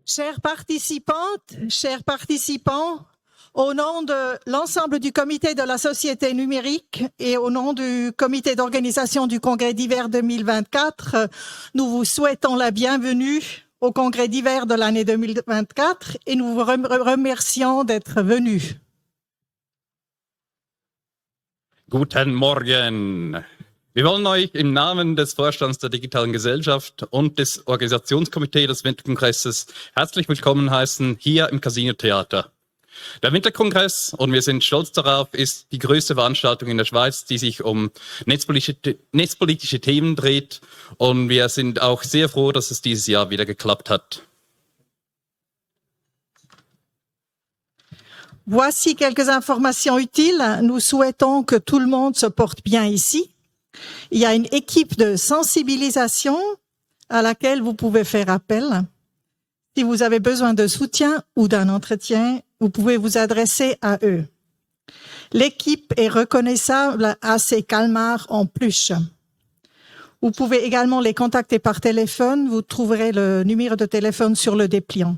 Chères participantes, chers participants, au nom de l'ensemble du comité de la société numérique et au nom du comité d'organisation du congrès d'hiver 2024, nous vous souhaitons la bienvenue au congrès d'hiver de l'année 2024 et nous vous remercions d'être venus. Guten Morgen. Wir wollen euch im Namen des Vorstands der Digitalen Gesellschaft und des Organisationskomitees des Winterkongresses herzlich willkommen heißen hier im Casino Theater. Der Winterkongress, und wir sind stolz darauf, ist die größte Veranstaltung in der Schweiz, die sich um netzpolitische Themen dreht. Und wir sind auch sehr froh, dass es dieses Jahr wieder geklappt hat. Voici quelques informations utiles. Nous souhaitons que tout le monde se porte bien ici. Il y a une équipe de sensibilisation à laquelle vous pouvez faire appel. Si vous avez besoin de soutien ou d'un entretien, vous pouvez vous adresser à eux. L'équipe est reconnaissable à ces calmars en pluche. Vous pouvez également les contacter par téléphone. Vous trouverez le numéro de téléphone sur le dépliant.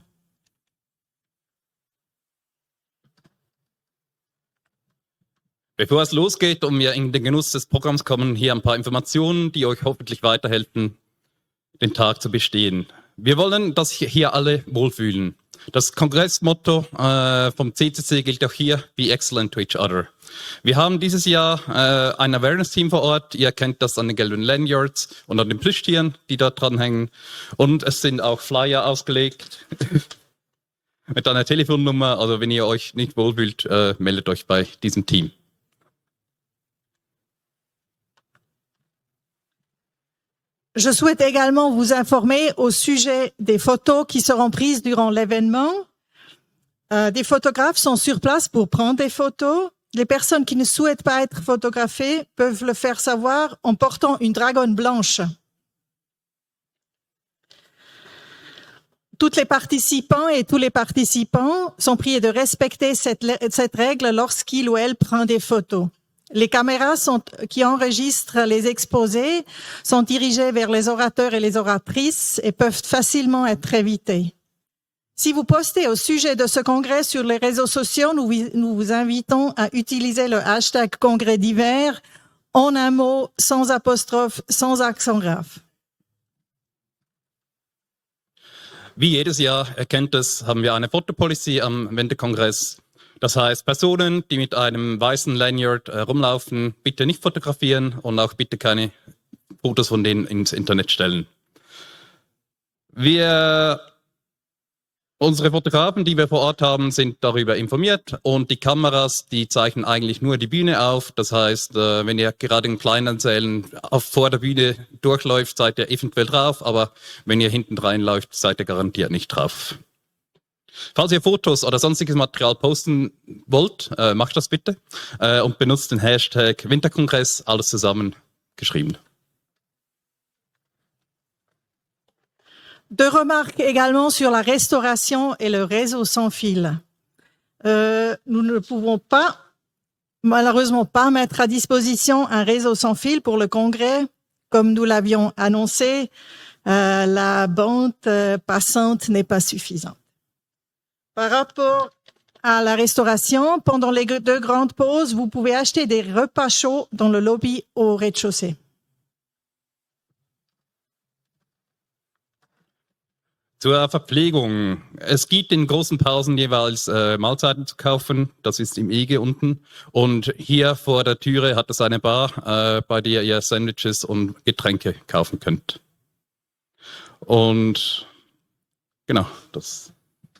Bevor es losgeht und wir in den Genuss des Programms kommen, hier ein paar Informationen, die euch hoffentlich weiterhelfen, den Tag zu bestehen. Wir wollen, dass sich hier alle wohlfühlen. Das Kongressmotto vom CCC gilt auch hier: Be excellent to each other. Wir haben dieses Jahr ein Awareness-Team vor Ort. Ihr kennt das an den gelben Lanyards und an den Plüschtieren, die dort dranhängen. Und es sind auch Flyer ausgelegt mit einer Telefonnummer. Also wenn ihr euch nicht wohlfühlt, meldet euch bei diesem Team. Je souhaite également vous informer au sujet des photos qui seront prises durant l'événement. Des photographes sont sur place pour prendre des photos. Les personnes qui ne souhaitent pas être photographiées peuvent le faire savoir en portant une dragonne blanche. Toutes les participants et tous les participants sont priés de respecter cette règle lorsqu'il ou elle prend des photos. Les caméras qui enregistrent les exposés sont dirigées vers les orateurs et les oratrices et peuvent facilement être évitées. Si vous postez au sujet de ce congrès sur les réseaux sociaux, nous vous invitons à utiliser le hashtag congrès d'hiver en un mot, sans apostrophe, sans accent grave. Wie jedes Jahr, ihr kennt es, haben wir eine Fotopolicy am Winterkongress. Das heißt, Personen, die mit einem weißen Lanyard rumlaufen, bitte nicht fotografieren und auch bitte keine Fotos von denen ins Internet stellen. Unsere Fotografen, die wir vor Ort haben, sind darüber informiert und die Kameras, die zeichnen eigentlich nur die Bühne auf. Das heißt, wenn ihr gerade in kleinen Sälen vor der Bühne durchläuft, seid ihr eventuell drauf, aber wenn ihr hinten reinläuft, seid ihr garantiert nicht drauf. Falls ihr Fotos oder sonstiges Material posten wollt, macht das bitte und benutzt den Hashtag Winterkongress, alles zusammen geschrieben. Deux remarques également sur la restauration et le réseau sans fil. Nous ne pouvons pas, malheureusement pas, mettre à disposition un réseau sans fil pour le congrès. Comme nous l'avions annoncé, la bande passante n'est pas suffisante. Par rapport à la restauration, pendant les deux grandes pauses, vous pouvez acheter des repas chauds dans le lobby au rez-de-chaussée. Zur Verpflegung. Es gibt in großen Pausen jeweils Mahlzeiten zu kaufen. Das ist im EG unten. Und hier vor der Türe hat es eine Bar, bei der ihr Sandwiches und Getränke kaufen könnt. Und genau, das.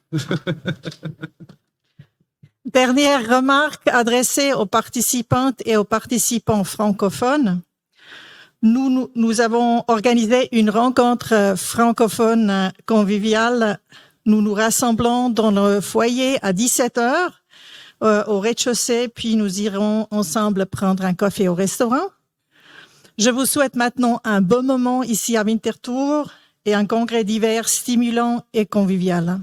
Dernière remarque adressée aux participantes et aux participants francophones. Nous avons organisé une rencontre francophone conviviale. Nous nous rassemblons dans le foyer à 17h au rez-de-chaussée, puis nous irons ensemble prendre un café au restaurant. Je vous souhaite maintenant un bon moment ici à Winterthur et un congrès d'hiver stimulant et convivial.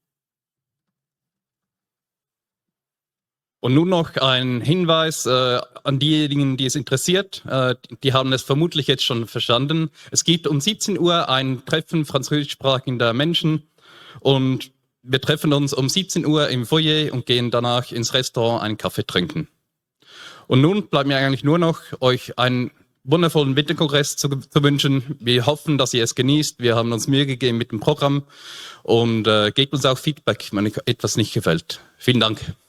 Und nun noch ein Hinweis an diejenigen, die es interessiert. Die haben es vermutlich jetzt schon verstanden. Es gibt um 17 Uhr ein Treffen französischsprachiger Menschen Und wir treffen uns um 17 Uhr im Foyer und gehen danach ins Restaurant einen Kaffee trinken. Und nun bleibt mir eigentlich nur noch, euch einen wundervollen Winterkongress zu wünschen. Wir hoffen, dass ihr es genießt. Wir haben uns Mühe gegeben mit dem Programm und gebt uns auch Feedback, wenn euch etwas nicht gefällt. Vielen Dank.